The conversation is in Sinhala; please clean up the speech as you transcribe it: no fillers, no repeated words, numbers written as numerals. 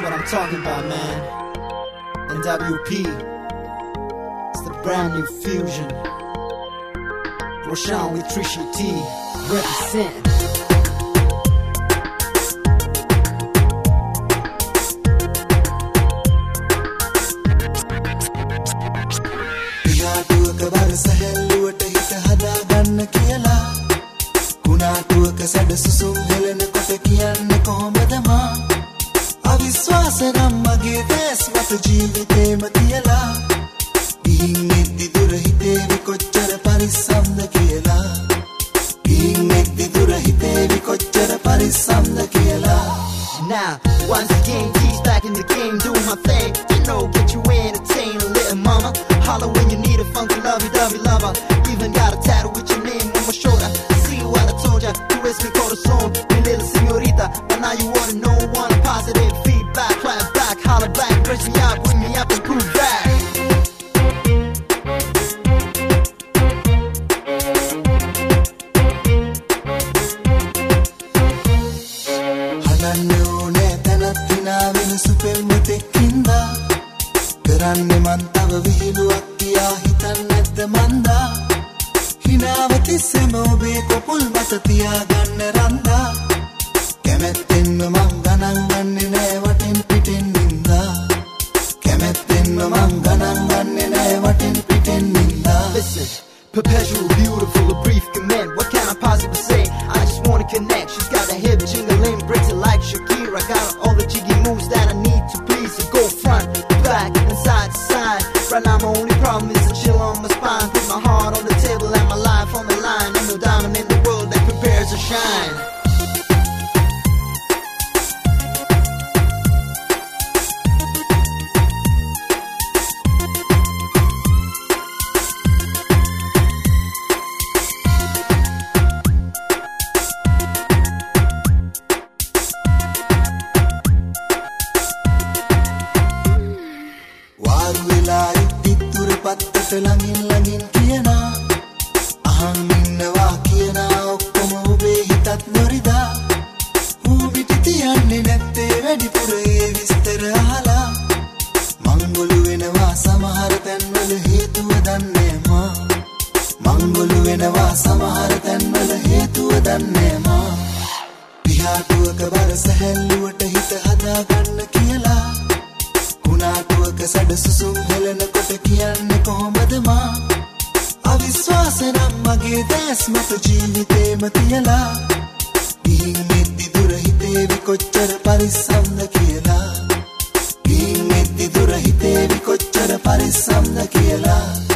what I'm talking about, man. NWP, it's the brand new fusion. Roshan with Trisha T, represent. සැහැල්ලුවට හිත හදාගන්න කියලා කුණාටුවක සැඩ සුසුම් හෙලන කොට කියන්නේ කොහොමද මා අවිශ්වාස නම් මගේ දැස් මත ජීවිතේම තියලා ගිහින් එද්දි දුර හිතේවි කොච්චර පරිස්සම්ද කියලා ගිහින් එද්දි දුර හිතේවි කොච්චර පරිස්සම්ද කියලා. Now, once again, he's back in the game, doing my thing. You know, get you entertained, little mama. Holler when you need a funky lovey-dovey lover. Even got a tattoo with your name on my shoulder. See what I told ya, you es mi corazón, mi little señorita. But now you wanna know, want positive feedback. Clap back, holler back, dress me up, bring me up and prove that. කරන්නේ මන් තව විහිළුවක් කියා හිතන්නේ නැද්ද මන්දා හිනාව තිස්සෙම ඔබේ කොපුල් මත තියාගන්න රන්දා කැමැත්තෙන්ම මං ගණන් ගන්නේ නෑ වටින් පිටින් නින්දා කැමැත්තෙන්ම මං ගණන් ගන්නේ නෑ වටින් පිටින් නින්දා. Listen, perpetual, beautiful, a brief command. What can I possibly say? I just wanna connect. She's got that hip jingling, breaks it like Shakira. Got all the jiggy moves that I need to please her. Go front, back, and side to side. Right now my only problem is to chill on my spine. Put my heart on the table and my life on the line. Ain't no diamond in the world that compares to shine. පත්තට ළඟින් ළඟින් කියනා අහන් ඉන්නවා කියනා ඔක්කොම ඔබේ හිතත් නොරිදා ඌ පිටි තියන්නේ නැත්තේ වැඩිපුර ඒ විස්තර අහලා මංගොළු වෙනවා සමහර තැන්වල හේතුව දන්නේ මා මංගොළු වෙනවා සමහර තැන්වල හේතුව දන්නේ මා පියාටුවක බර සැහැල්ලුවට හිත හදාගන්න කියලා කුණාටුවක සැඩ සුසුම් හෙලන කොට කියන්නේ කොහොමද මා අවිශ්වාස නම් මගේ දැස් මත ජීවිතේම තියලා ගිහින් එද්දි දුර හිතේවි කොච්චර පරිස්සම්ද කියලා ගිහින් එද්දි දුර හිතේවි කොච්චර පරිස්සම්ද කියලා.